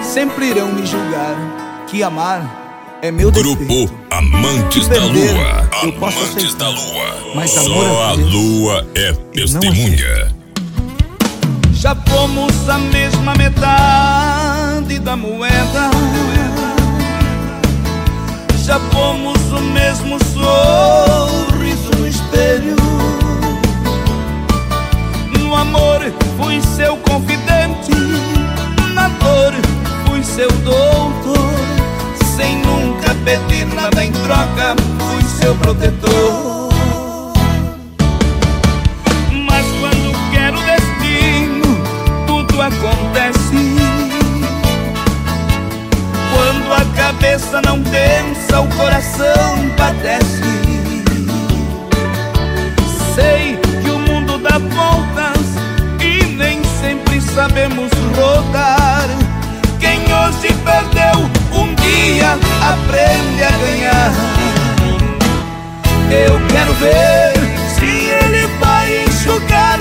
sempre irão me julgar que amar é meu defeito. Grupo Amantes da Perder, Lua. eu posso Amantes aceitar, da Lua. mas Só amor a a Deus, lua é testemunha. já fomos a mesma metade da moeda, já fomos o mesmo sorriso no espelho. No amor fui seu confidente, na dor fui seu doutor. Sem nunca pedir nada em troca, fui seu protetor. Mas quando quero destino, tudo acontece. Quando a cabeça não pensa, o coração padece. Sei que o mundo dá voltas e nem sempre sabemos rodar. Quem hoje perdeu, um dia aprende a ganhar. Eu quero ver se ele vai enxugar